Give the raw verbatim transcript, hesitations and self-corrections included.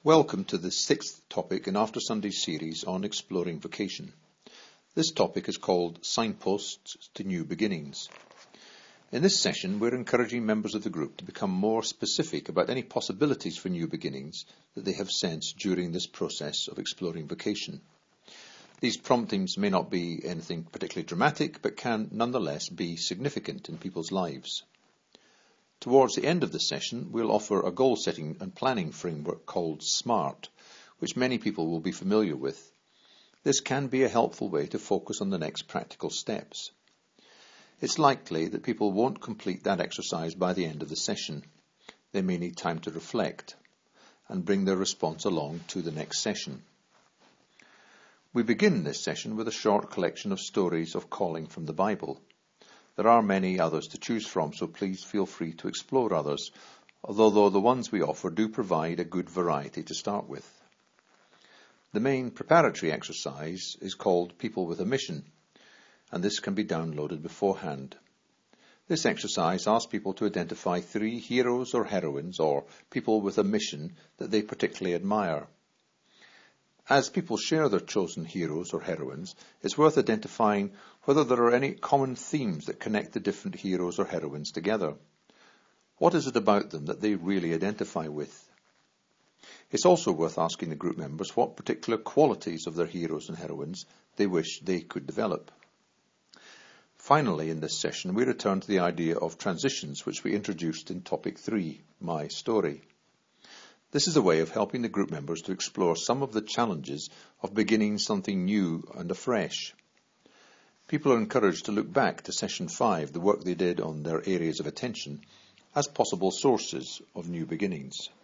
Welcome to the sixth topic in After Sunday's series on exploring vocation. This topic is called Signposts to New Beginnings. In this session, we're encouraging members of the group to become more specific about any possibilities for new beginnings that they have sensed during this process of exploring vocation. These promptings may not be anything particularly dramatic, but can nonetheless be significant in people's lives. Towards the end of the session, we'll offer a goal-setting and planning framework called SMART, which many people will be familiar with. This can be a helpful way to focus on the next practical steps. It's likely that people won't complete that exercise by the end of the session. They may need time to reflect and bring their response along to the next session. We begin this session with a short collection of stories of calling from the Bible. There are many others to choose from, so please feel free to explore others, although the ones we offer do provide a good variety to start with. The main preparatory exercise is called People with a Mission, and this can be downloaded beforehand. This exercise asks people to identify three heroes or heroines or people with a mission that they particularly admire. As people share their chosen heroes or heroines, it's worth identifying whether there are any common themes that connect the different heroes or heroines together. What is it about them that they really identify with? It's also worth asking the group members what particular qualities of their heroes and heroines they wish they could develop. Finally, in this session, we return to the idea of transitions, which we introduced in topic three, My Story. This is a way of helping the group members to explore some of the challenges of beginning something new and afresh. People are encouraged to look back to session five, the work they did on their areas of attention, as possible sources of new beginnings.